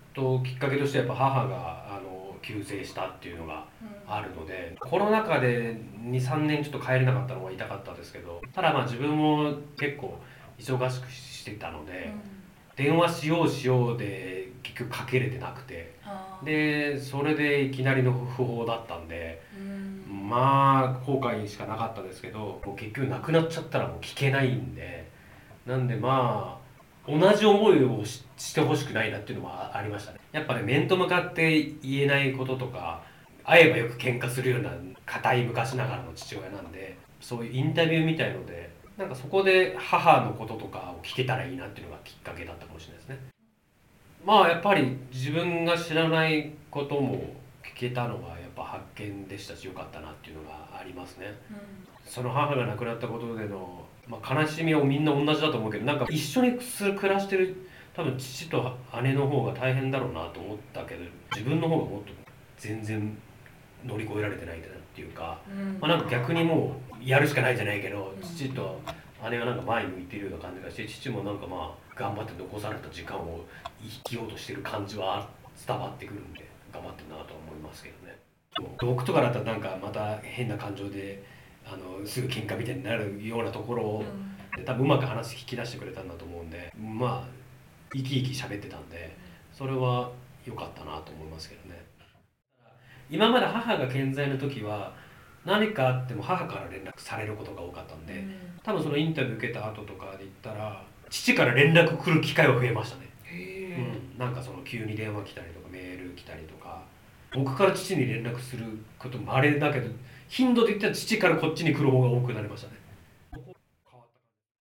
ときっかけとしてやっぱ母が急逝したっていうのがあるので、コロナ禍で2、3年ちょっと帰れなかったのが痛かったですけど、ただまあ自分も結構忙しくしてたので、電話しようで結局かけれてなくて、でそれでいきなりの訃報だったんで、まあ後悔しかなかったですけど、もう結局なくなっちゃったらもう聞けないんで、なんでまあ同じ思いをしてほしくないなっていうのもありましたね。やっぱね、面と向かって言えないこととか、会えばよく喧嘩するような固い昔ながらの父親なんで、そういうインタビューみたいのでなんかそこで母のこととかを聞けたらいいなっていうのがきっかけだったかもしれないですね。まあやっぱり自分が知らないことも聞けたのがやっぱ発見でしたし、良かったなっていうのがありますね。その母が亡くなったことでの、まあ、悲しみはみんな同じだと思うけど、なんか一緒に暮らしてる多分父と姉の方が大変だろうなと思ったけど、自分の方がもっと全然乗り越えられてないんだなっていうか、まあ、なんか逆にもうやるしかないじゃないけど、父と姉はなんか前向いてるような感じがして、父もなんかまあ頑張って残された時間を生きようとしてる感じは伝わってくるんで、頑張ってるなとは思いますけどね。僕とかだったらなんかまた変な感情ですぐ喧嘩みたいになるようなところを、多分うまく話聞き出してくれたんだと思うんで、まあ生き生き喋ってたんで、それは良かったなと思いますけどね。今まで母が健在の時は何かあっても母から連絡されることが多かったんで、多分そのインタビュー受けた後とかで言ったら父から連絡来る機会は増えましたね。なんかその急に電話来たりとかメール来たりとか、僕から父に連絡することもあれだけど、頻度で言ったら父からこっちに来る方が多くなりましたね。